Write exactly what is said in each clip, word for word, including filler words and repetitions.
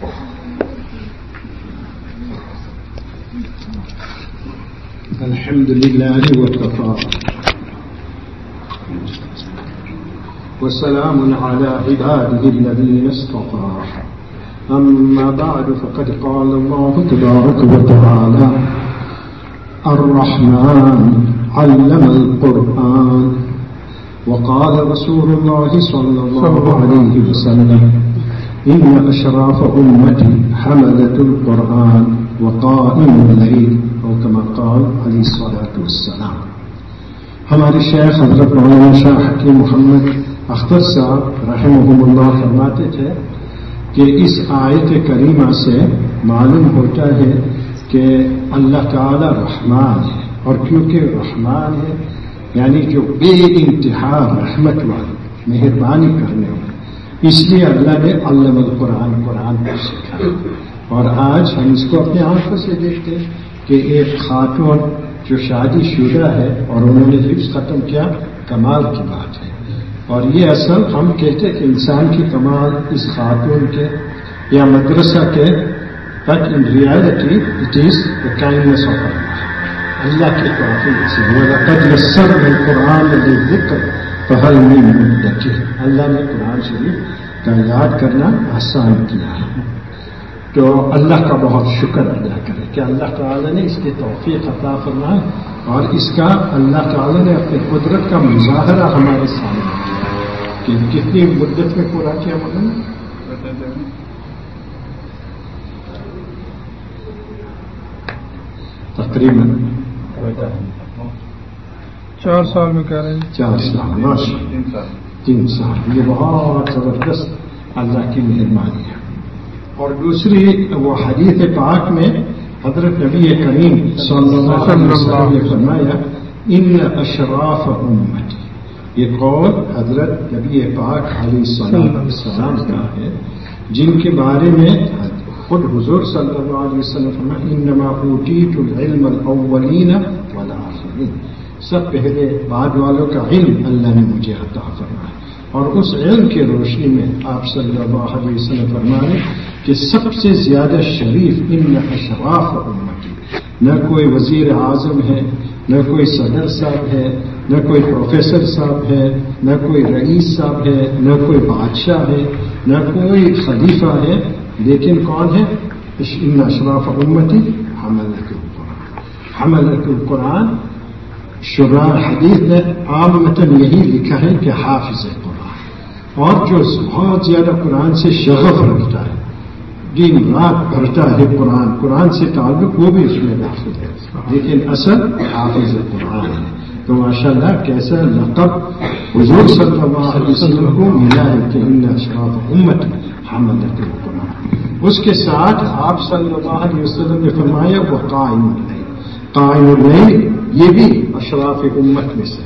الحمد لله وكفى وسلام على عباده الذين اصطفى أما بعد فقد قال الله تبارك وتعالى الرحمن علم القرآن وقال رسول الله صلى الله عليه وسلم إن أشراف أمتي حملة القرآن وقائم الليل او كما قال علیہ الصلوۃ والسلام. ہمارے شیخ حضرت مولانا شاہ حکیم محمد اختر صاحب رحمہ اللہ فرماتے تھے کہ اس آیت کریمہ سے معلوم ہوتا ہے کہ اللہ تعالی رحمان ہے، اور کیونکہ رحمان ہے یعنی جو بے انتہا رحمت والی مہربانی کرنے والی، اس لیے اللہ نے علم القرآن قرآن کو سکھایا. اور آج ہم اس کو اپنے آنکھوں سے دیکھتے ہیں کہ ایک خاتون جو شادی شدہ ہے اور انہوں نے حفظ ختم کیا، کمال کی بات ہے. اور یہ اصل ہم کہتے ہیں کہ انسان کی کمال اس خاتون کے یا مدرسہ کے but in reality it is the kindness of Allah. Allah کے توفیق سے وَلَقَدْ يَسَّرْنَا الْقُرْآنَ لِلذِّكْرِ فَهَلْ مِن مُدَّكِرٍ. اللہ نے قرآن شریف کا یاد کرنا آسان کیا ہے. تو اللہ کا بہت شکر ادا کرے کہ اللہ تعالیٰ نے اس کی توفیق عطا فرمایا اور اس کا اللہ تعالیٰ نے اپنی قدرت کا مظاہرہ ہمارے سامنے کیا کہ کتنی مدت میں پورا کیا مولانا؟ تقریباً چار سال میں کہہ رہے ہیں. چار سال ماشاء تین سال یہ بہت زبردست اللہ کی مہربانی ہے. اور دوسری وہ حدیث پاک میں حضرت نبی کریم صلی اللہ علیہ وسلم نے فرمایا ان اشراف امتی. یہ قول حضرت نبی پاک علیہ السلام کا ہے جن کے بارے میں خود حضور صلی اللہ علیہ وسلم فرمایا انما اوتیت العلم الاولین والآخرین. سب پہلے بعد والوں کا علم اللہ نے مجھے عطا فرمایا. اور اس علم کی روشنی میں آپ صلی اللہ علیہ وسلم فرمائے کہ سب سے زیادہ شریف ان اشراف امتی، نہ کوئی وزیر اعظم ہے، نہ کوئی صدر صاحب ہے، نہ کوئی پروفیسر صاحب ہے، نہ کوئی رئیس صاحب ہے، نہ کوئی بادشاہ ہے، نہ کوئی خلیفہ ہے، لیکن کون ہے؟ ان اشراف امتی حملۃ القرآن. حملۃ القرآن شراح حدیث نے عام متن یہی لکھا ہے کہ حافظ قرآن، اور جو بہت زیادہ قرآن سے شغف رکھتا ہے، دن رات پڑھتا ہے قرآن، قرآن سے تعلق وہ بھی اس میں داخل ہے، لیکن اصل حافظ قرآن ہے. تو ماشاءاللہ کیسا لقب حضور صلی اللہ علیہ وسلم کو ملا ہے کہ ان اشراف امت حملۃ القرآن. اس کے ساتھ آپ صلی اللہ علیہ وسلم نے فرمایا وہ قائم اللیل. قائم اللیل یہ بھی اشراف امت میں سے.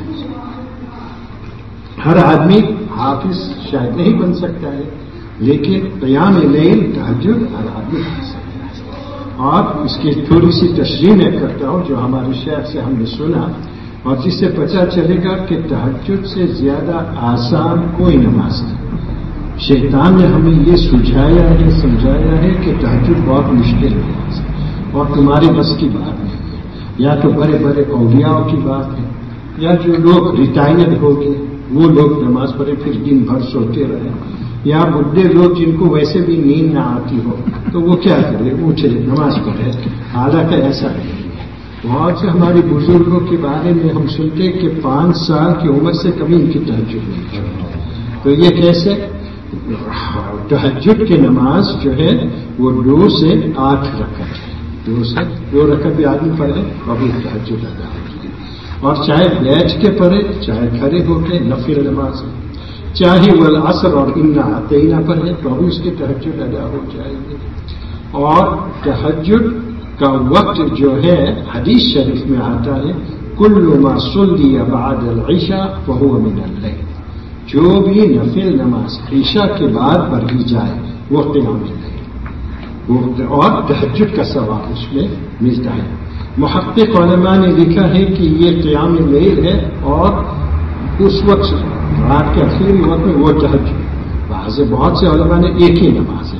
ہر آدمی حافظ شاید نہیں بن سکتا ہے، لیکن قیام لیل تہجد ہر آدمی بن سکتا ہے. اور اس کی تھوڑی سی تشریح میں کرتا ہوں جو ہمارے شیخ سے ہم نے سنا، اور جس سے پتہ چلے گا کہ تہجد سے زیادہ آسان کوئی نماز نہیں. شیطان نے ہمیں یہ سجھایا ہے، سمجھایا ہے کہ تہجد بہت مشکل ہے اور تمہاری بس کی بات نہیں ہے، یا تو بڑے بڑے اولیاء کی بات ہے، یا جو لوگ ریٹائرڈ ہو گئے وہ لوگ نماز پڑھے پھر دن بھر سوتے رہے، یا بڈھے لوگ جن کو ویسے بھی نیند نہ آتی ہو تو وہ کیا کرے، اٹھے نماز پڑھے. حالانکہ ایسا نہیں ہے. بہت سے ہمارے بزرگوں کے بارے میں ہم سنتے کہ پانچ سال کی عمر سے کبھی ان کی تہجد نہیں چھوڑی. تو یہ کیسے؟ تہجد کی نماز جو ہے وہ دو سے آٹھ رکعت ہے. دو سے دو رکعت بھی آدمی پڑھے اور بھی تہجد ادا ہوتی ہے. اور چاہے بیٹھ کے پڑھے چاہے کھڑے ہو کے نفل نماز، چاہے والعصر اور انا اعطینہ پڑھے تو بھی اس کی تہجد ادا ہو جائے گی. اور تہجد کا وقت جو ہے حدیث شریف میں آتا ہے کل ما صلی بعد العشاء فهو من اللیل. جو بھی نفل نماز عشاء کے بعد پڑھی جائے وہ قیام اللیل، اور تہجد کا ثواب اس میں ملتا ہے. محقق علماء نے لکھا ہے کہ یہ قیام اللیل ہے اور اس وقت رات کے آخری وقت میں وہ تہجد. بعض بہت سے علماء نے ایک ہی نماز ہے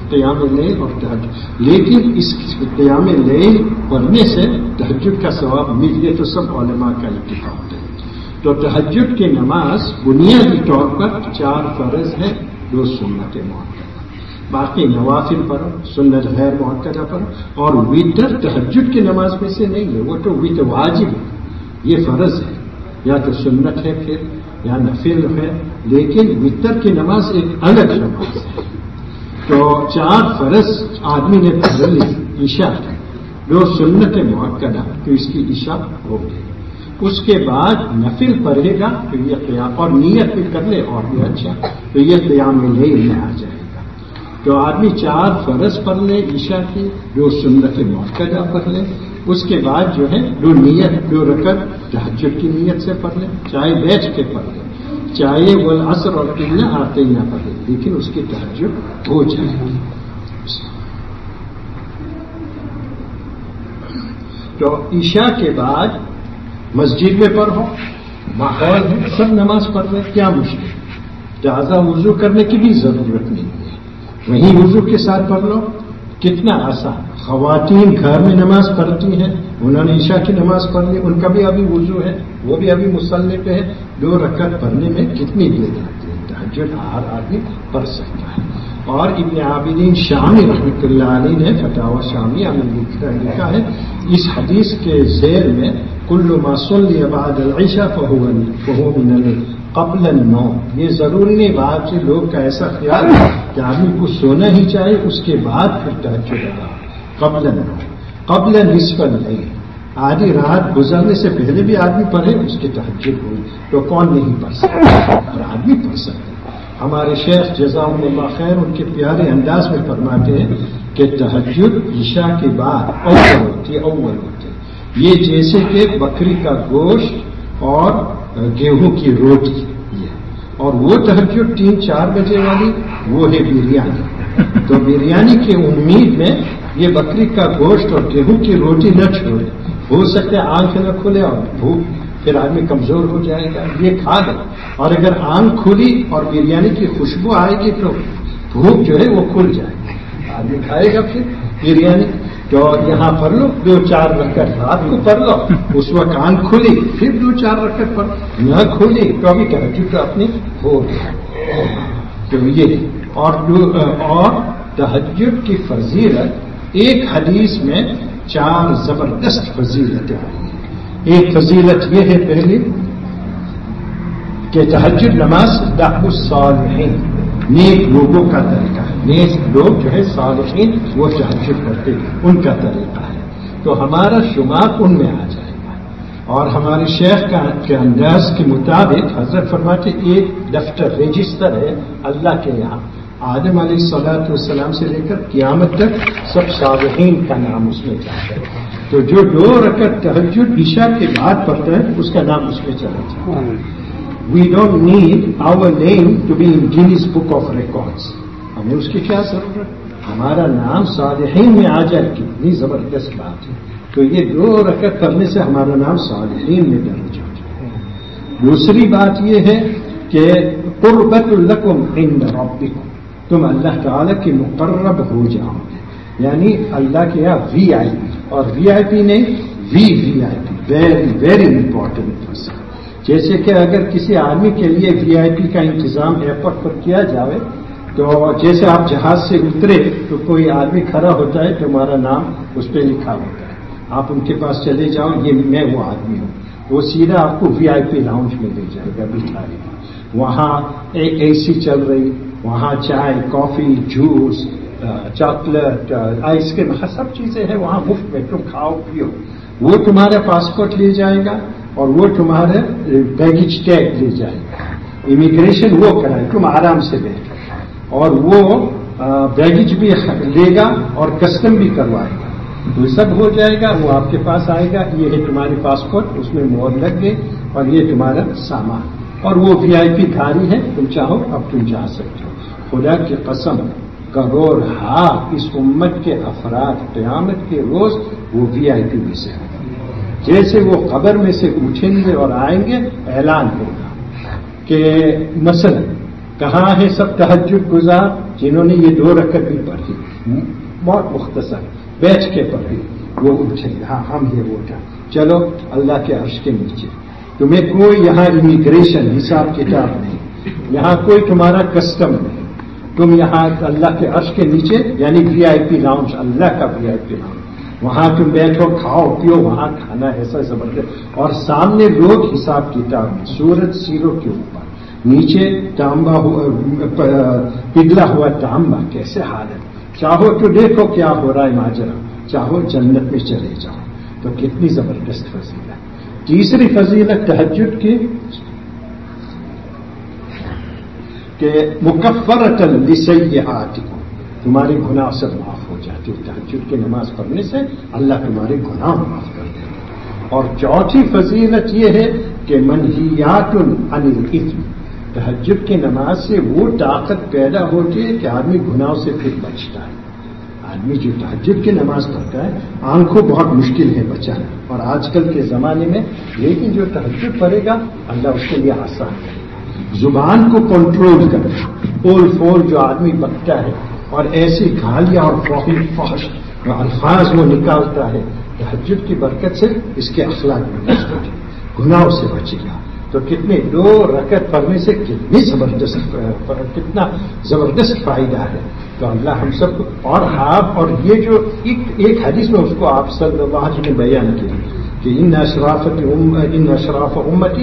قیام اللیل اور تہجد، لیکن اس قیام اللیل پڑھنے سے تہجد کا ثواب مل یہ تو سب علماء کا اتفاق ہے۔ تو تہجد کی نماز بنیادی طور پر چار فرض ہیں، دو سنت مؤکدہ، باقی نوافل پڑھو، سنت غیر مؤکدہ پڑھو، اور وتر تہجد کی نماز میں سے نہیں ہے، وہ تو وتر واجب ہے، یہ فرض ہے، یا تو سنت ہے پھر یا نفل ہے، لیکن وتر کی نماز ایک الگ نماز ہے۔ تو چار فرض آدمی نے پڑھ لی، عشاء دو سنت مؤکدہ، تو اس کی عشاء ہو گئی۔ اس کے بعد نفل پڑھے گا تو یہ قیام، اور نیت بھی کر لے اور بھی اچھا، تو یہ قیام اللیل میں آ جائے گا۔ تو آدمی چار فرض پڑھ لے عشاء کی، دو سنت مؤکدہ پڑھ لے، اس کے بعد جو ہے دو نیت دو رکعت تہجد کی نیت سے پڑھ لے، چاہے بیٹھ کے پڑھ لے، چاہے والعصر اور انا اعطینہ پڑھ لے، لیکن اس کی تہجد ہو جائے گی۔ تو عشاء کے بعد مسجد میں پڑھو، ماحول ہے، سب نماز پڑھ لیں، کیا مشکل، تازہ وضو کرنے کی بھی ضرورت نہیں ہے، وہیں وضو کے ساتھ پڑھ لو، کتنا آسان۔ خواتین گھر میں نماز پڑھتی ہیں، انہوں نے عشاء کی نماز پڑھ لی، ان کا بھی ابھی وضو ہے، وہ بھی ابھی مصلی پہ ہے، دو رکعت پڑھنے میں کتنی دیر لگتی ہے، تہجد ہر آدمی پڑھ سکتا ہے۔ اور ابن عابدین شامی رحمۃ اللہ علیہ نے فتاوی شامیہ میں لکھا ہے، اس حدیث کے ذیل میں کل ما صلی بعد العشاء فهو من قبل النوم، یہ ضروری نہیں، بات سے لوگ کا ایسا خیال ہے کہ آدمی کو سونا ہی چاہے، اس کے بعد پھر تہجد ادا، قبل النوم، قبل نصف اللیل، آدھی رات گزرنے سے پہلے بھی آدمی پڑھے، اس کی تہجد ہوئی، تو کون نہیں پڑھ سکتا، اور آدمی پڑھ سکتا۔ ہمارے شیخ جزاهم اللہ خیر ان کے پیارے انداز میں فرماتے ہیں کہ تہجد عشاء کے بعد اول ہوتی ہے، اول ہوتی ہے، یہ جیسے کہ بکری کا گوشت اور گیہوں کی روٹی ہے، اور وہ تہجد تین چار بجے والی وہ ہے بریانی، تو بریانی کی امید میں یہ بکری کا گوشت اور گیہوں کی روٹی نہ چھوڑے، ہو سکتا ہے آنکھ نہ کھلے اور بھوک پھر آدمی کمزور ہو جائے گا، یہ کھا لے، اور اگر آنکھ کھلی اور بریانی کی خوشبو آئے گی تو بھوک جو ہے وہ کھل جائے گی، آدمی کھائے گا پھر بریانی۔ تو یہاں پڑھ لو دو چار رکعت، رات کو پڑھ لو، اس وقت آنکھ کھلی پھر دو چار رکعت پڑھ، نہ کھلی تو ابھی تہجد تو اپنی ہو گئی۔ تو یہ اور اور تہجد کی فضیلت ایک حدیث میں چار زبردست فضیلتیں آئی ہیں۔ ایک فضیلت یہ ہے پہلی کہ تہجد نماز دعو الصالحین، نیک لوگوں کا طریقہ ہے، نیک لوگ جو ہے صالحین وہ تہجد کرتے ان کا طریقہ ہے، تو ہمارا شمار ان میں آ جائے گا۔ اور ہمارے شیخ کا کے انداز کے مطابق حضرت فرماتے ایک دفتر رجسٹر ہے اللہ کے یہاں، آدم علیہ الصلوۃ والسلام سے لے کر قیامت تک سب صالحین کا نام اس میں جاتا ہے، تو جو دو رکعت تہجد عشاء کے بعد پڑھتا ہے اس کا نام اس میں چلا جاتا ہے۔ We don't need our name to be in Guinness Book of Records. ہمیں اس کی کیا ضرورت، ہمارا نام صالحین میں آ جائے، کتنی زبردست بات ہے۔ تو یہ دو رکعت کرنے سے ہمارا نام صالحین میں درج ہو جائے۔ دوسری بات یہ ہے کہ قربت لکم عند ربکم، تم اللہ تعالی کے مقرب ہو جاؤ گے، یعنی اللہ کے یہاں وی آئی پی، اور وی آئی پی نہیں V V I P, very very important person. جیسے کہ اگر کسی آدمی کے لیے وی آئی پی کا انتظام ایئرپورٹ پر کیا جائے، تو جیسے آپ جہاز سے اترے تو کوئی آدمی کھڑا ہوتا ہے، تمہارا نام اس پہ لکھا ہوتا ہے، آپ ان کے پاس چلے جاؤ، یہ میں وہ آدمی ہوں، وہ سیدھا آپ کو وی آئی پی لاؤنج میں لے جائے گا، بٹھائے گا، وہاں ایک اے سی چل رہی، وہاں چائے coffee juice chocolate ice cream سب چیزیں ہیں وہاں مفت میں، تم کھاؤ پیو، وہ تمہارا پاسپورٹ لے جائے گا اور وہ تمہارے بیگیج ٹیگ لے جائے گا، امیگریشن وہ کرائے، تم آرام سے بیٹھو، اور وہ بیگیج بھی لے گا اور کسٹم بھی کروائے گا، تو سب ہو جائے گا، وہ آپ کے پاس آئے گا، یہ ہے تمہاری پاسپورٹ، اس میں مہر لگ گئی اور یہ تمہارا سامان، اور وہ وی آئی پی گاڑی ہے، تم چاہو اب تم جا سکتے ہو۔ خدا کی قسم کروڑ ہاں اس امت کے افراد قیامت کے روز وہ وی آئی پی میں سے ہوں، جیسے وہ قبر میں سے اٹھیں گے اور آئیں گے، اعلان ہوگا کہ مثلا کہاں ہے سب تہجد گزار جنہوں نے یہ دو رکعت بھی پڑھی بہت مختصر بیٹھ کے پڑھی؟ وہ اٹھے، ہاں ہم یہ اٹھا، چلو اللہ کے عرش کے نیچے. تمہیں کوئی یہاں امیگریشن حساب کتاب نہیں، یہاں کوئی تمہارا کسٹم نہیں، تم یہاں اللہ کے عرش کے نیچے یعنی وی آئی پی لاؤنج، اللہ کا وی آئی پی لاؤنج، وہاں تم بیٹھو کھاؤ پیو، وہاں کھانا ایسا زبردست، اور سامنے لوگ حساب کتاب میں سورج سیروں کے اوپر، نیچے تانبا پگھلا ہوا تانبا، کیسے حال ہے. چاہو تو دیکھو کیا ہو رہا ہے ماجرا، چاہو جنت میں چلے جاؤ. تو کتنی زبردست فضیلت. تیسری فضیلت تہجد کی کہ مکفرۃ لسیئاتکم، تمہارے گناہ سب معاف ہو جاتے. تہجد کی نماز پڑھنے سے اللہ تمہارے گناہ معاف کر دے. اور چوتھی فضیلت یہ ہے کہ منہیات عن الاثم، تہجد کی نماز سے وہ طاقت پیدا ہوتی ہے کہ آدمی گناہوں سے پھر بچتا ہے. آدمی جو تہجد کی نماز پڑھتا ہے آنکھوں بہت مشکل ہے بچانا اور آج کل کے زمانے میں، لیکن جو تہجد پڑھے گا اللہ اس کے لیے آسان کرے گا. زبان کو کنٹرول کرنا، پول فول جو آدمی بکتا ہے اور ایسی گالیاں اور فحش الفاظ وہ نکالتا ہے، تہجد کی برکت سے اس کے اخلاق میں گناہوں سے بچے گا. تو کتنے دو رکعت پڑھنے سے کتنی زبردست کتنا زبردست فائدہ ہے. تو اللہ ہم سب کو، اور آپ اور یہ جو ایک ایک حدیث میں اس کو آپ صلی اللہ علیہ وسلم نے بیان کیا کہ ان اشرافت ان اشراف امتی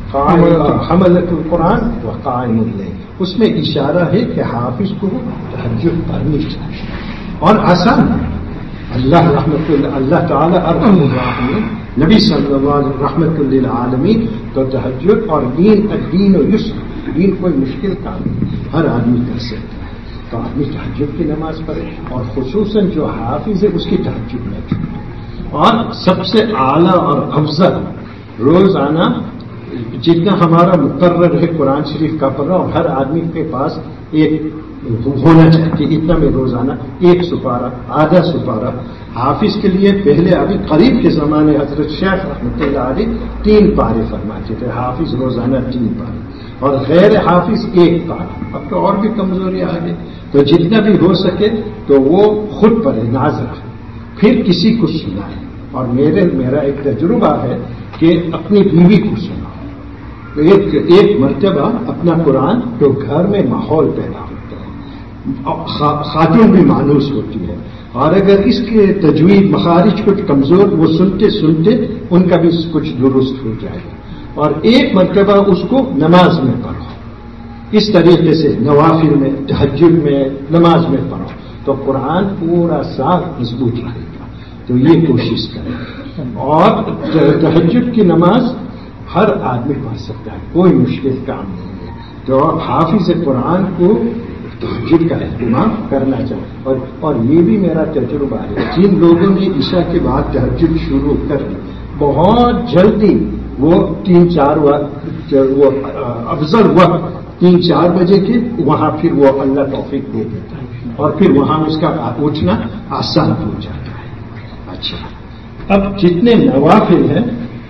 حملت القرآن و قائم اللیل، اس میں اشارہ ہے کہ حافظ کو تہجد پڑھنی چاہیے اور آسان ہے. اللہ رحمت اللہ اللہ تعالیٰ ارحم الراحمین، نبی صلی اللہ علیہ وسلم رحمت للعالمین. تو تہجد اور دین الدین و یسر، دین کوئی مشکل کام نہیں، ہر آدمی کر سکتا ہے. تو آدمی تہجد کی نماز پڑھے اور خصوصاً جو حافظ ہے اس کی تہجد نہ چھوٹے. اور سب سے اعلیٰ اور افضل روزانہ جتنا ہمارا مقرر ہے قرآن شریف کا پڑھنا، اور ہر آدمی کے پاس ایک ہونا چاہیے کہ اتنا میں روزانہ ایک سپارہ آدھا سپارہ. حافظ کے لیے پہلے ابھی قریب کے زمانے حضرت شیخ رحمۃ اللہ علیہ تین پارے فرماتے تھے، حافظ روزانہ تین پارے اور غیر حافظ ایک پارا. اب تو اور بھی کمزوری آ گئی، تو جتنا بھی ہو سکے تو وہ خود پڑھے ناظرہ، پھر کسی کو سنائے. اور میرے میرا ایک تجربہ ہے کہ اپنی بیوی کو سنا، ایک ایک مرتبہ اپنا قرآن تو گھر میں ماحول پیدا ہوتا ہے، خاتون بھی مانوس ہوتی ہے، اور اگر اس کے تجوید مخارج کچھ کمزور، وہ سنتے سنتے ان کا بھی کچھ درست ہو جائے گا. اور ایک مرتبہ اس کو نماز میں پڑھو، اس طریقے سے نوافل میں تہجد میں نماز میں پڑھو تو قرآن پورا سال مضبوط رہے گا. تو یہ کوشش کریں. اور تہجد کی نماز ہر آدمی پڑھ سکتا ہے، کوئی مشکل کام نہیں ہے. تو حافظ قرآن کو تہجد کا اہتمام کرنا چاہیے. اور اور یہ بھی میرا تجربہ ہے، جن لوگوں نے عشاء کے بعد تہجد شروع کر دی بہت جلدی وہ تین چار وقت وہ افضل وقت تین چار بجے کے وہاں پھر وہ اللہ توفیق دے دیتا ہے اور پھر وہاں اس کا اٹھنا آسان ہو جاتا ہے. اچھا، اب جتنے نوافل ہیں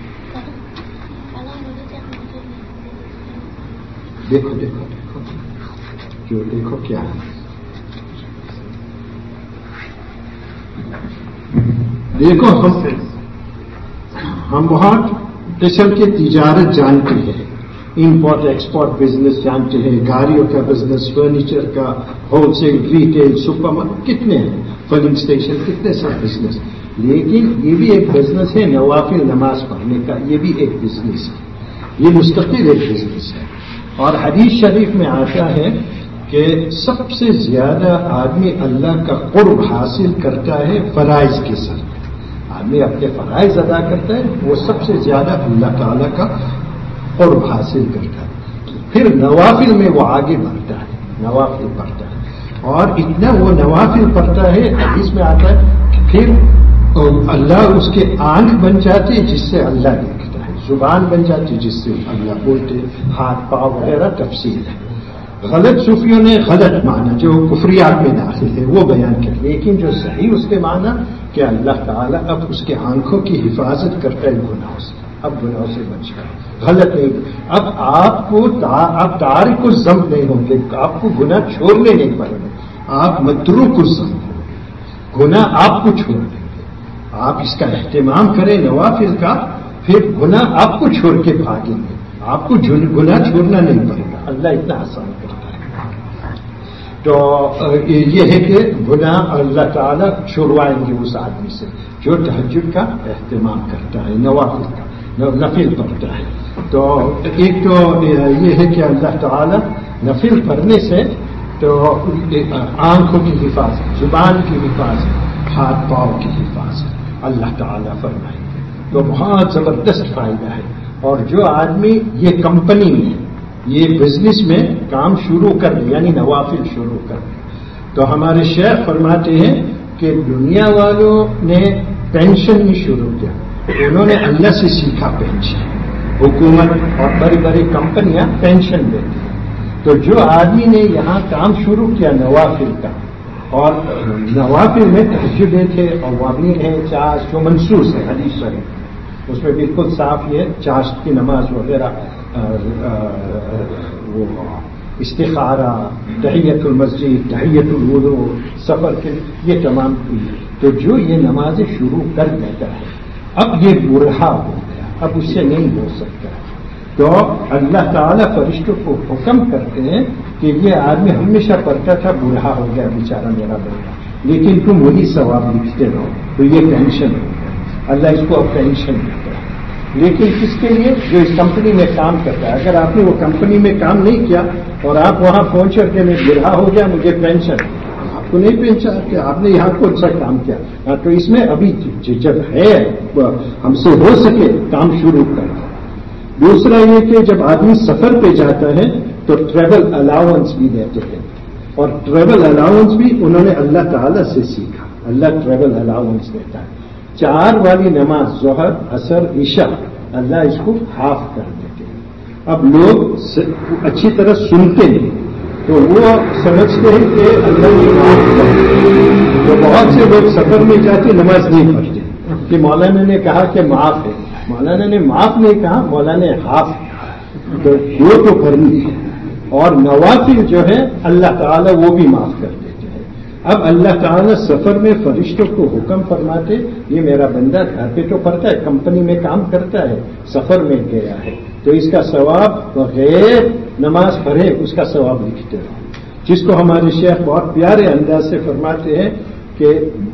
دیکھو دیکھو دیکھو جو دیکھو کیا ہے، دیکھو ہم ہم بہت قسم کی تجارت جانتے ہیں، امپورٹ ایکسپورٹ بزنس جانتے ہیں، گاڑیوں کا بزنس، فرنیچر کا، wholesale, retail, supermarket, کتنے ہیں، فلنگ اسٹیشن، کتنے سارے بزنس. لیکن یہ بھی ایک بزنس ہے نوافل نماز پڑھنے کا، یہ بھی ایک بزنس ہے، یہ مستقل ایک بزنس ہے. اور حدیث شریف میں آتا ہے کہ سب سے زیادہ آدمی اللہ کا قرب حاصل کرتا ہے فرائض کے ساتھ. آدمی اپنے فرائض ادا کرتا ہے وہ سب سے زیادہ اللہ تعالیٰ کا قرب حاصل کرتا ہے. پھر نوافل میں وہ آگے بڑھتا ہے، نوافل پڑھتا ہے، اور اتنا وہ نوافل پڑھتا ہے حدیث میں آتا ہے پھر اللہ اس کے آنکھ بن جاتی ہے جس سے اللہ دیکھتا ہے، زبان بن جاتی جس سے اللہ بولتے، ہاتھ پاؤں وغیرہ تفصیل ہے. غلط صوفیوں نے غلط معنی جو کفریات میں داخل ہے وہ بیان کیا، لیکن جو صحیح اس کے معنی کہ اللہ تعالیٰ اب اس کے آنکھوں کی حفاظت کرتا ہے گناہوں سے. اب گناہوں سے بچ کر غلط نہیں. اب آپ کو آپ تارک الذنب نہیں ہوں گے, آپ کو گناہ چھوڑنے نہیں پڑیں گے, آپ متروک الذنب ہوں, گناہ آپ کو چھوڑ دیں گے. آپ اس کا اہتمام کریں نوافل کا, پھر گناہ آپ کو چھوڑ کے بھاگیں گے, آپ کو گناہ چھوڑنا نہیں پڑے گا. اللہ اتنا آسان کرتا ہے. تو یہ ہے کہ گناہ اللہ تعالیٰ چھڑوائیں گے اس آدمی سے جو تہجد کا اہتمام کرتا ہے, نوافل کا نفل پڑھتا ہے. تو ایک تو یہ ہے کہ اللہ تعالیٰ نفل پڑھنے سے تو آنکھوں کی حفاظت, زبان کی حفاظت, ہاتھ پاؤں کی حفاظت اللہ تعالیٰ فرمائیں گے. تو بہت زبردست فائدہ ہے. اور جو آدمی یہ کمپنی میں یہ بزنس میں کام شروع کر دے, یعنی نوافل شروع کر دے, تو ہمارے شیخ فرماتے ہیں کہ دنیا والوں نے پینشن نہیں شروع کیا, انہوں نے اللہ سے سیکھا پینشن. حکومت اور بڑی بڑی کمپنیاں پینشن دیتی ہیں. تو جو آدمی نے یہاں کام شروع کیا نوافل کا, اور نوافل میں تہجد تھے اور وابین ہے, چاش جو منسوس ہے حدیث شریف, اس میں بالکل صاف یہ چاشت کی نماز وغیرہ, وہ استخارہ, تحیت المسجد, تحیت الوضو, سفر کے, یہ تمام ہوئی. تو جو یہ نمازیں شروع کر دیتا ہے, اب یہ برہا ہو گیا, اب اس سے نہیں ہو سکتا. تو اللہ تعالیٰ فرشتوں کو حکم کرتے ہیں کہ یہ آدمی ہمیشہ پڑھتا تھا, برہا ہو گیا بیچارہ میرا بندہ, لیکن تم وہی ثواب لکھتے رہو. تو یہ پینشن ہو گیا, اللہ اس کو اب پینشن دیتا ہے. لیکن کس کے لیے؟ جو اس کمپنی میں کام کرتا ہے. اگر آپ نے وہ کمپنی میں کام نہیں کیا اور آپ وہاں پہنچ کر کے میں برہا ہو گیا, مجھے پینشن, آپ کو نہیں پہنچا کہ آپ نے یہاں کون سا کام کیا. تو اس میں ابھی جب ہے ہم سے ہو سکے کام شروع کر. دوسرا یہ کہ جب آدمی سفر پہ جاتا ہے تو ٹریول الاؤنس بھی دیتے ہیں, اور ٹریول الاؤنس بھی انہوں نے اللہ تعالیٰ سے سیکھا. اللہ ٹریول الاؤنس دیتا ہے. چار والی نماز ظہر, عصر, عشاء, اللہ اس کو ہاف کر دیتے ہیں. اب لوگ اچھی طرح سنتے ہیں تو وہ سمجھتے ہیں کہ اللہ نے معاف کر دیا. تو بہت سے لوگ سفر میں جاتے نماز نہیں پڑھتے کہ مولانا نے کہا کہ معاف ہے. مولانا نے معاف نہیں کہا, مولانا نے ہاف کہا. تو دو تو کرنی ہے. اور نوافل جو ہے اللہ تعالیٰ وہ بھی معاف کر دیتے ہیں. اب اللہ تعالیٰ سفر میں فرشتوں کو حکم فرماتے, یہ میرا بندہ گھر پہ تو پڑھتا ہے, کمپنی میں کام کرتا ہے, سفر میں گیا ہے, تو اس کا ثواب بغیر نماز پڑھے اس کا ثواب لکھتے رہو. جس کو ہمارے شیخ بہت پیارے انداز سے فرماتے ہیں کہ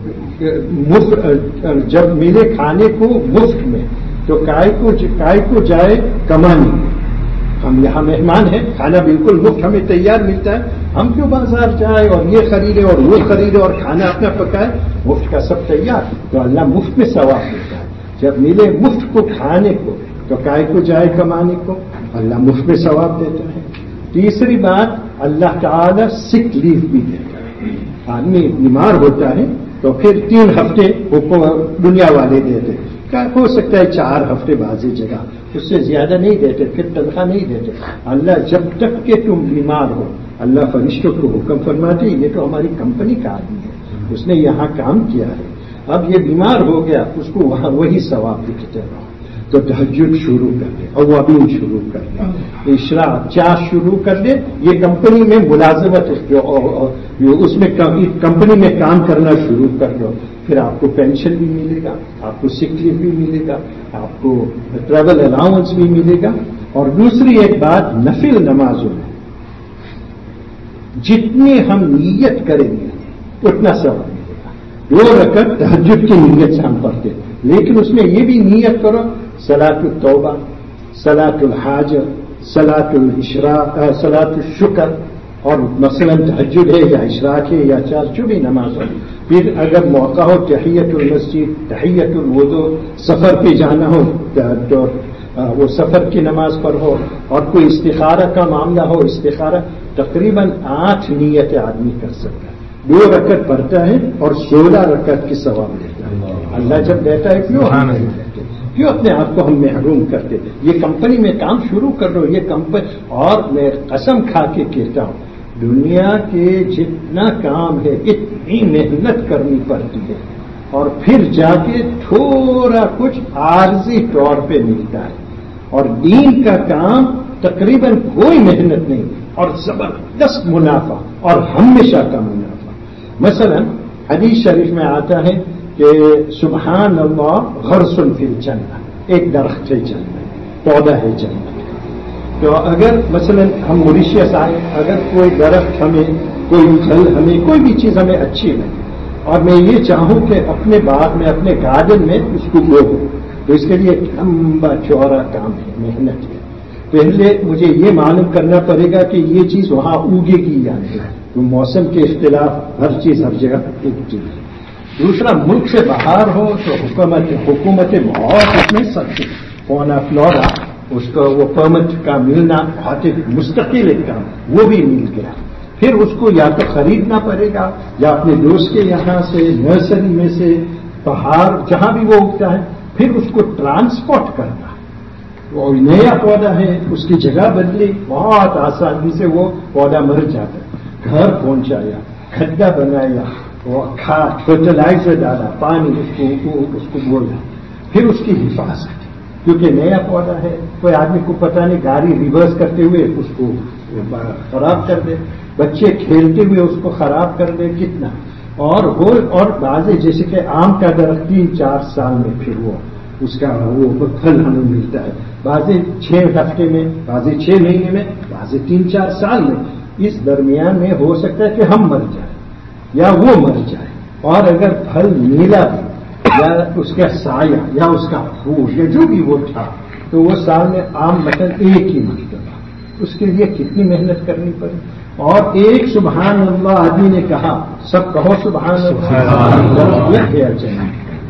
مفت جب ملے کھانے کو مفت میں تو کائے کو کائے کو جائے کمانے. ہم یہاں مہمان ہیں, کھانا بالکل مفت ہمیں تیار ملتا ہے, ہم کیوں بازار جائے اور یہ خریدے اور وہ خریدے اور کھانا اپنا پکائے, مفت کا سب تیار. تو اللہ مفت میں ثواب دیتا ہے. جب ملے مفت کو کھانے کو تو کائے کو جائے کمانے کو, اللہ مفت میں ثواب دیتا ہے. تیسری بات, اللہ تعالیٰ سک لیو بھی دیتا ہے. آدمی بیمار ہوتا ہے تو پھر تین ہفتے دنیا والے دیتے, ہو سکتا ہے چار ہفتے بازی جگہ, اس سے زیادہ نہیں دیتے, پھر تنخواہ نہیں دیتے. اللہ جب تک کہ تم بیمار ہو, اللہ فرشتوں کو حکم فرماتے, یہ تو ہماری کمپنی کا آدمی ہے, اس نے یہاں کام کیا ہے, اب یہ بیمار ہو گیا, اس کو وہاں وہی ثواب لکھتے رہو. تو تہجد شروع کر دے, اوابین شروع کر دے, اشراق چاش شروع کر دے. یہ کمپنی میں ملازمت, اس میں کمپنی میں کام کرنا شروع کر دو, پھر آپ کو پینشن بھی ملے گا, آپ کو سک لیو بھی ملے گا, آپ کو ٹریول الاؤنس بھی ملے گا. اور دوسری ایک بات, نفل نمازوں میں جتنی ہم نیت کریں گے اتنا ثواب ملے گا. دو رکعت تہجد کی نیت سے ہم پڑھتے, لیکن اس میں یہ بھی نیت کرو صلاۃ التوبہ, صلاۃ الحاج, صلاۃ الاشراق, صلاۃ الشکر, اور مثلا تہجد ہے یا اشراق ہے یا چار جو بھی نماز ہو. پھر اگر موقع ہو تحیت المسجد, تحیت الوضو, سفر پہ جانا ہو تو وہ سفر کی نماز پڑھو, اور کوئی استخارہ کا معاملہ ہو استخارہ. تقریباً آٹھ نیت آدمی کر سکتا ہے. دو رکعت پڑھتا ہے اور سولہ رکعت کی ثواب دیتا ہے. اللہ جب دیتا ہے کیوں ہم نہیں دیتے, کیوں اپنے آپ کو ہم محروم کرتے. یہ کمپنی میں کام شروع کر دو, یہ کمپنی. اور میں قسم کھا کے کہتا ہوں, دنیا کے جتنا کام ہے اتنی محنت کرنی پڑتی ہے, اور پھر جا کے تھوڑا کچھ عارضی طور پہ ملتا ہے. اور دین کا کام تقریباً کوئی محنت نہیں اور زبردست منافع اور ہمیشہ کا منافع. مثلا حدیث شریف میں آتا ہے کہ سبحان اللہ غرس فی الجنہ، ایک درخت ہے جنت، پودا ہے جنت. تو اگر مثلا ہم موریشیس آئے، اگر کوئی درخت ہمیں، کوئی پھل ہمیں، کوئی بھی چیز ہمیں اچھی لگے اور میں یہ چاہوں کہ اپنے باغ میں، اپنے گارڈن میں اس کو بوؤں، تو اس کے لیے ایک لمبا چوڑا کام ہے، محنت ہے. پہلے مجھے یہ معلوم کرنا پڑے گا کہ یہ چیز وہاں اگے گی یا نہیں. تو موسم کے اختلاف، ہر چیز ہر جگہ ایک چیز ہے. دوسرا، ملک سے باہر ہو تو حکومت حکومتیں بہت اس میں سخت، فونا فلورا اس کو وہ پرمٹ کا ملنا بہت مستقل ایک کام، وہ بھی مل گیا. پھر اس کو یا تو خریدنا پڑے گا یا اپنے دوست کے یہاں سے، نرسری میں سے، پہاڑ جہاں بھی وہ اگتا ہے، پھر اس کو ٹرانسپورٹ کرنا. وہ نیا پودا ہے، اس کی جگہ بدلی، بہت آسانی سے وہ پودا مر جاتا ہے. گھر پہنچایا، کھڈا بنایا، وہ کھاد فرٹیلائزر ڈالا، پانی اس کو اس کو بولا، پھر اس کی حفاظت، کیونکہ نیا پودا ہے. کوئی آدمی کو پتہ نہیں، گاڑی ریورس کرتے ہوئے اس کو خراب کر دے، بچے کھیلتے ہوئے اس کو خراب کر دے، کتنا. اور وہ اور بعض جیسے کہ آم کا درخت تین چار سال میں پھر وہ اس کا وہ پھل ہمیں ملتا ہے، بعض چھ ہفتے میں، بعض چھ مہینے میں، بعض تین چار سال میں. اس درمیان میں ہو سکتا ہے کہ ہم مر جائیں یا وہ مر جائے. اور اگر پھل نیلا یا اس کا سایہ یا اس کا پھول یا جو بھی وہ تھا، تو وہ سال میں عام مثلاً ایک ہی مرتبہ، اس کے لیے کتنی محنت کرنی پڑی. اور ایک سبحان اللہ آدمی نے کہا، سب کہو سبحان اللہ، یہ ہے چاہیے.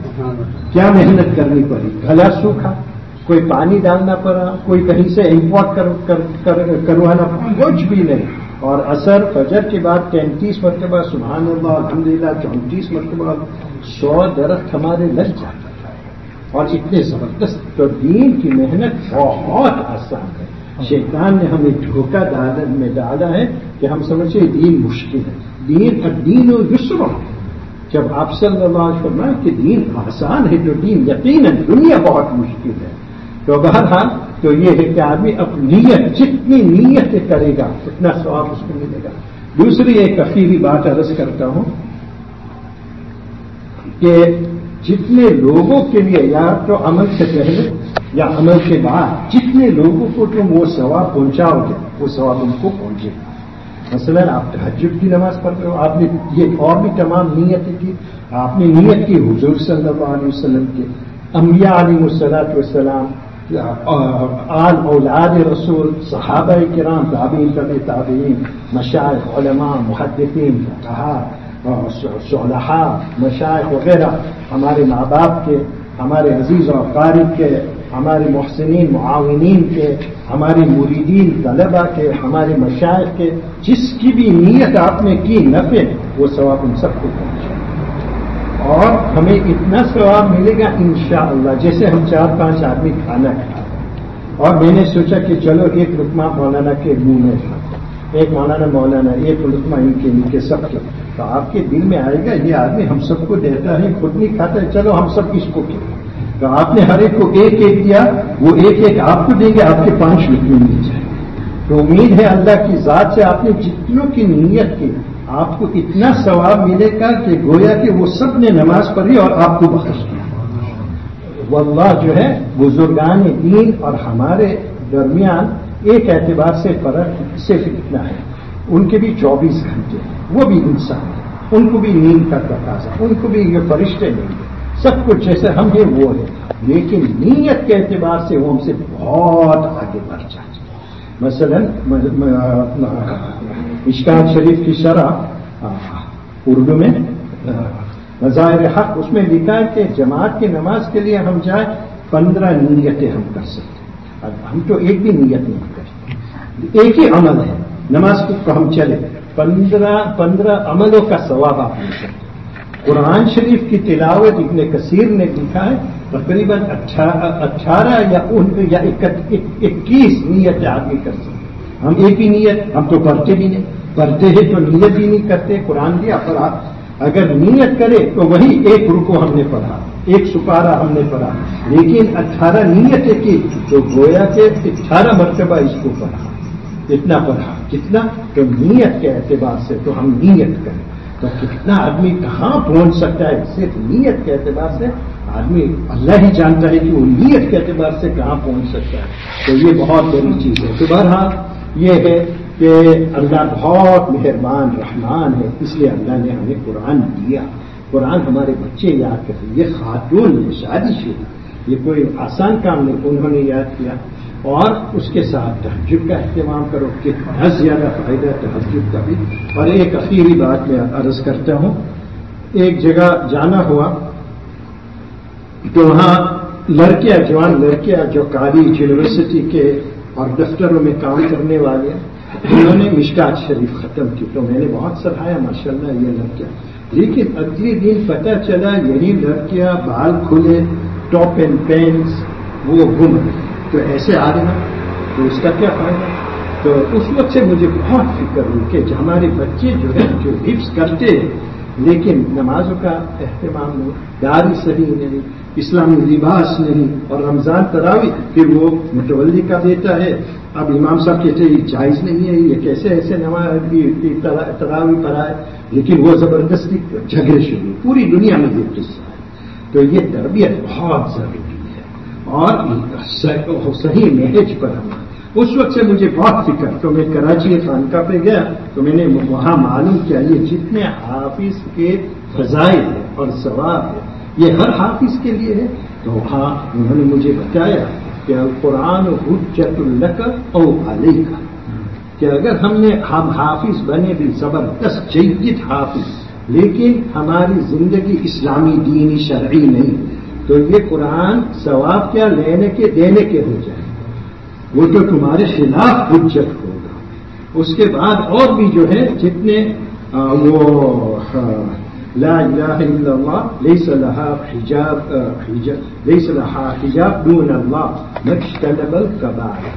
کیا محنت کرنی پڑی، گلا سوکھا، کوئی پانی ڈالنا پڑا، کوئی کہیں سے امپورٹ کر, کر, کر, کروانا پڑا، کچھ بھی نہیں. اور اثر فجر کے بعد تینتیس مرتبہ سبحان اللہ الحمدللہ، چونتیس مرتبہ، سو درخت ہمارے لگ جاتا ہے. اور اتنے زبردست. تو دین کی محنت بہت آسان ہے. شیطان نے ہمیں دھوکہ میں ڈالا ہے کہ ہم سمجھے دین مشکل ہے. دین الدین یسر. جب آپ صلی اللہ علیہ وسلم فرمائے کہ دین آسان ہے، تو دین یقیناً دنیا بہت مشکل ہے. تو بہرحال تو یہ ہے کہ آدمی اپنی نیت، جتنی نیت کرے گا اتنا ثواب اس کو ملے گا. دوسری ایک اخیری بات عرض کرتا ہوں کہ جتنے لوگوں کے لیے یا تو عمل سے پہلے یا عمل کے بعد جتنے لوگوں کو تم وہ ثواب پہنچاؤ گے، وہ ثواب ان کو پہنچے گا. مثلا آپ تہجد کی نماز پڑھ رہے ہو، آپ نے یہ اور بھی تمام نیتیں کی. آپ نے نیت کی حضور صلی اللہ علیہ وسلم کے، انبیاء علیہ الصلوۃ والسلام، آل اولاد رسول، صحابہ کرام، تابعین تبع تابعین، مشائخ، علماء، محدثین، فقہاء، صلحاء، مشائخ وغیرہ، ہمارے ماں باپ کے، ہمارے عزیز و اقارب کے، ہمارے محسنین معاونین کے، ہمارے مریدین طلباء کے، ہمارے مشائخ کے، جس کی بھی نیت آپ نے کی نفع، وہ ثواب ان سب کو پہنچے. اور ہمیں اتنا ثواب ملے گا انشاءاللہ. جیسے ہم چار پانچ آدمی کھانا کھا اور میں نے سوچا کہ چلو ایک لقمہ مولانا کے منہ میں کھاتا، ایک مولانا مولانا ایک لقمہ ان کے ان کے سب کے، تو آپ کے دل میں آئے گا یہ آدمی ہم سب کو دیتا ہے، خود نہیں کھاتا ہے، چلو ہم سب اس کو کھائیں. تو آپ نے ہر ایک کو ایک ایک دیا، وہ ایک ایک آپ کو دیں گے، آپ کے پانچ لقمے مل جائیں. تو امید ہے اللہ کی ذات سے آپ نے جتنوں کی نیت کی، آپ کو اتنا ثواب ملے گا کہ گویا کہ وہ سب نے نماز پڑھی اور آپ کو بخش دیا. واللہ جو ہے بزرگان دین اور ہمارے درمیان ایک اعتبار سے فرق صرف اتنا ہے، ان کے بھی چوبیس گھنٹے، وہ بھی انسان ہیں، ان کو بھی نیند کا تقاضا، ان کو بھی یہ فرشتے نہیں ہیں، سب کچھ جیسے ہم ہیں وہ ہے، لیکن نیت کے اعتبار سے وہ ہم سے بہت آگے بڑھ جاتے ہیں. مثلا مشکات شریف کی شرح اردو میں مظاہر حق، اس میں لکھا ہے کہ جماعت کی نماز کے لیے ہم جائیں پندرہ نیتیں ہم کر سکتے ہیں. اب ہم تو ایک بھی نیت نہیں کرتے، ایک ہی عمل ہے نماز کو ہم چلے، پندرہ پندرہ عملوں کا ثواب آپ لے سکتے. قرآن شریف کی تلاوت ابن کثیر نے لکھا ہے تقریباً اٹھارہ یا یا اکیس نیت آدمی کر سکتے. ہم ایک ہی نیت، ہم تو پڑھتے بھی نہیں، پڑھتے ہیں تو نیت بھی نہیں کرتے. قرآن بھی اگر نیت کرے تو وہی ایک رکوع ہم نے پڑھا، ایک سپارہ ہم نے پڑھا، لیکن اٹھارہ نیت کی تو گویا کہ اٹھارہ مرتبہ اس کو پڑھا، اتنا پڑھا کتنا تو نیت کے اعتبار سے تو ہم نیت کریں تو کتنا آدمی کہاں پہنچ سکتا ہے. صرف نیت کے اعتبار سے آدمی اللہ ہی جانتا ہے کہ وہ نیت کے اعتبار سے کہاں پہنچ سکتا ہے. تو یہ بہت بڑی چیز ہے. تو بہرحال یہ ہے کہ اللہ بہت مہربان رحمان ہے، اس لیے اللہ نے ہمیں قرآن دیا. قرآن ہمارے بچے یاد کرتے. یہ خاتون ہے شادی شدہ، یہ کوئی آسان کام نہیں، انہوں نے یاد کیا. اور اس کے ساتھ تہجد کا اہتمام کرو، کتنا زیادہ فائدہ تہجد کا بھی. اور ایک اخیری بات میں عرض کرتا ہوں، ایک جگہ جانا ہوا تو وہاں لڑکیاں، جوان لڑکیاں جو کالج یونیورسٹی کے اور دفتروں میں کام کرنے والے، انہوں نے مشکات شریف ختم کی. تو میں نے بہت سراہا ماشاءاللہ یہ لڑکیاں. لیکن اگلے دن پتہ چلا یہی لڑکیاں بال کھلے، ٹاپ اینڈ پینس وہ گم گئی. تو ایسے آدمی تو اس کا کیا فائدہ. تو اس وقت سے مجھے بہت فکر ہوئی کہ ہمارے بچے جو ہے جو حفظ کرتے ہیں لیکن نمازوں کا اہتمام نہیں، داڑھی صحیح نہیں، اسلامی لباس نہیں، اور رمضان تراویح پھر وہ متولی کا دیتا ہے. اب امام صاحب کہتے ہیں یہ جائز نہیں ہے، یہ کیسے ایسے نماز تراویح پڑھائے، لیکن وہ زبردستی جھگڑے شروع. پوری دنیا میں یہ قصہ ہے. تو یہ تربیت بہت ضروری ہے اور صحیح محج پر ہم. اس وقت سے مجھے بہت فکر. تو میں کراچی خانقاہ پہ گیا تو میں نے وہاں معلوم کیا یہ جتنے حافظ کے فضائل ہیں اور ثواب ہے یہ ہر حافظ کے لیے ہے. تو وہاں انہوں نے مجھے بتایا کہ قرآن حجت لک او علیک، کہ اگر ہم نے ہم حافظ بنے بھی زبردست جید حافظ لیکن ہماری زندگی اسلامی دینی شرعی نہیں تو یہ قرآن ثواب کیا لینے کے دینے کے ہو جائے، وہ تو تمہارے خلاف حجت ہوگا. اس کے بعد اور بھی جو ہے جتنے وہ لا الہ الا اللہ لیس لہا حجاب لیس لہا حجاب دون اللہ مجتنب الکبائر،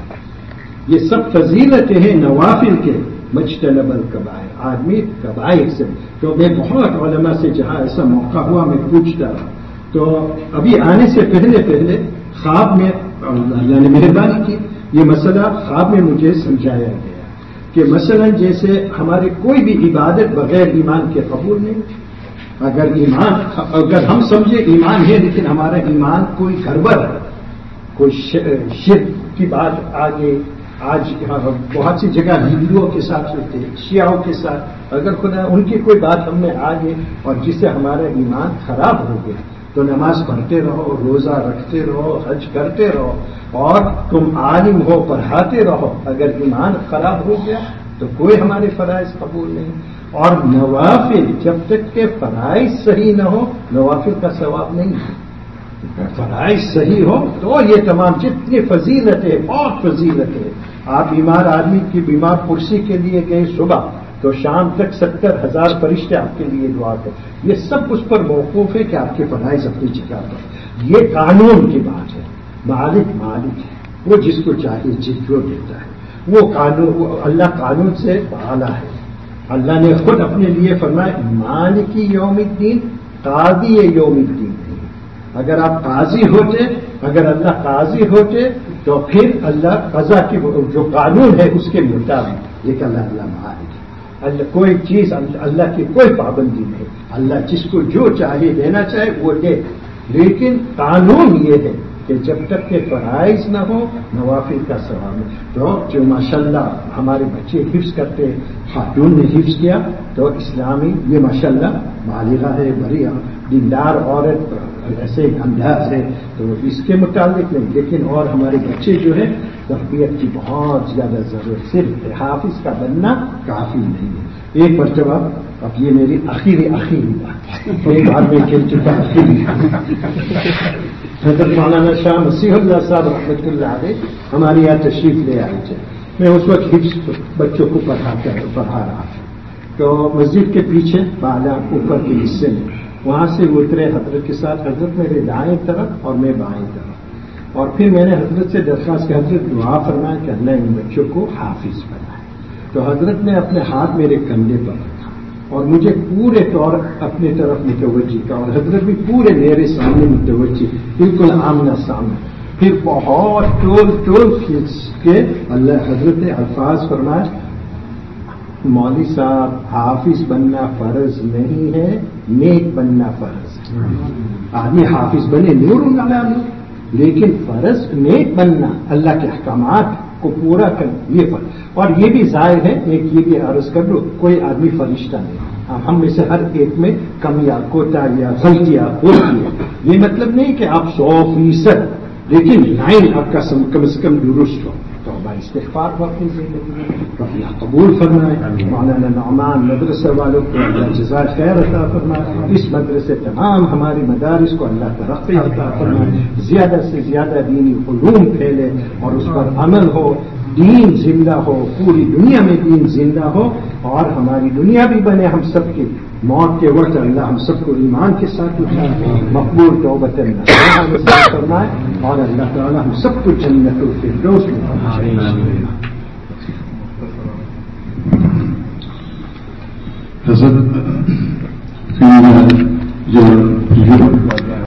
یہ سب فضیلتیں ہیں نوافل کے. مجتنب الکبائر، آدمی کبائر سے. تو میں بہت علماء سے جہاں ایسا موقع ہوا میں پوچھتا رہا. تو ابھی آنے سے پہلے پہلے خواب میں اللہ نے مہربانی کی یہ مسئلہ خواب میں مجھے سمجھایا گیا کہ مثلا جیسے ہمارے کوئی بھی عبادت بغیر ایمان کے قبول نہیں. اگر ایمان اگر ہم سمجھے ایمان ہے لیکن ہمارا ایمان کوئی گڑبڑ ہے، کوئی شرک کی بات آگے آج بہت سی جگہ ہندوؤں کے ساتھ ہوتے ہیں، شیعوں کے ساتھ، اگر خدا ان کی کوئی بات ہم میں آ گئی اور جس سے ہمارا ایمان خراب ہو گیا تو نماز پڑھتے رہو، روزہ رکھتے رہو، حج کرتے رہو اور تم عالم ہو پڑھاتے رہو، اگر ایمان خراب ہو گیا تو کوئی ہمارے فرائض قبول نہیں. اور نوافل جب تک کہ فرائض صحیح نہ ہو نوافل کا ثواب نہیں ہے. فرائض صحیح ہو تو یہ تمام جتنی فضیلتیں بہت فضیلتیں. آپ بیمار آدمی کی بیمار کرسی کے لیے گئے صبح تو شام تک ستر ہزار فرشتے آپ کے لیے دعا کریں. یہ سب اس پر موقوف ہے کہ آپ کے فرائض اپنی جگہ پر. یہ قانون کی بات ہے. مالک مالک ہے، وہ جس کو چاہے جس کو دیتا ہے. وہ قانون اللہ قانون سے اعلیٰ ہے. اللہ نے خود اپنے لیے فرمایا مالکی یوم الدین، قاضی یوم الدین. اگر آپ قاضی ہوتے، اگر اللہ قاضی ہوتے تو پھر اللہ قضا کی جو قانون ہے اس کے مطابق. لیکن اللہ اللہ مالک ہے. اللہ کوئی چیز اللہ کی کوئی پابندی نہیں. اللہ جس کو جو چاہے دینا چاہے وہ دے. لیکن قانون یہ ہے کہ جب تک کہ فرائض نہ ہو نوافل کا ثواب ہے. تو جو ماشاءاللہ ہمارے بچے حفظ کرتے، خاتون نے حفظ کیا تو اسلامی یہ ماشاءاللہ بالغہ ہے، بڑی دیندار عورت ایسے انداز ہے تو اس کے متعلق نہیں. لیکن اور ہمارے بچے جو ہے تربیت کی بہت زیادہ ضرورت. صرف حافظ کا بننا کافی نہیں ہے. ایک مرتبہ اب یہ میری آخری آخری بات ایک بار میں کہہ چکا آخری حضرت مولانا شاہ مسیح اللہ صاحب رحمۃ اللہ علیہ ہمارے یہاں تشریف لے آئے تھے. میں اس وقت حفظ بچوں کو پڑھاتا پڑھا رہا تھا. تو مسجد کے پیچھے بالا اوپر کے حصے میں وہاں سے اترے حضرت کے ساتھ. حضرت میرے دائیں طرف اور میں بائیں طرف. اور پھر میں نے حضرت سے درخواست کی حضرت دعا فرمایا کہ اللہ ان بچوں کو حافظ بنائے. تو حضرت نے اپنے ہاتھ میرے کندھے پر رکھا اور مجھے پورے طور اپنے طرف متوجہ کا، اور حضرت بھی پورے میرے سامنے متوجہ، بالکل آمنا سامنا. پھر بہت ٹول ٹول کھینچ کے اللہ حضرت نے الفاظ فرمائے، مولوی صاحب حافظ بننا فرض نہیں ہے، نیک بننا فرض. آدمی حافظ بنے نور علی نور، لیکن فرض نیک بننا، اللہ کے احکامات کو پورا کرنا یہ فرض. اور یہ بھی ظاہر ہے، ایک یہ بھی عرض کر لو، کوئی آدمی فرشتہ نہیں، ہم میں سے ہر ایک میں کمیاں کوتاہیاں غلطیاں ہوتی ہیں. یہ مطلب نہیں کہ آپ سو فیصد، لیکن لائن آپ کا کم از کم درست ہو. تو ہمارا استغفار واقعی سے اللہ قبول فرمائے. مولانا نعمان مدرسے والوں کو اللہ جزائے خیر عطا فرمائے. اس مدرسے تمام ہماری مدارس کو اللہ ترقی عطا فرمائے. زیادہ سے زیادہ دینی علوم پھیلے اور اس پر عمل ہو، دین زندہ ہو، پوری دنیا میں دین زندہ ہو، اور ہماری دنیا بھی بنے. ہم سب کی موت کے وقت اللہ ہم سب کو ایمان کے ساتھ اٹھائے، مقبول توبۃ نصوحا فرمائے، اور اللہ تعالی ہم سب کو جنت الفردوس میں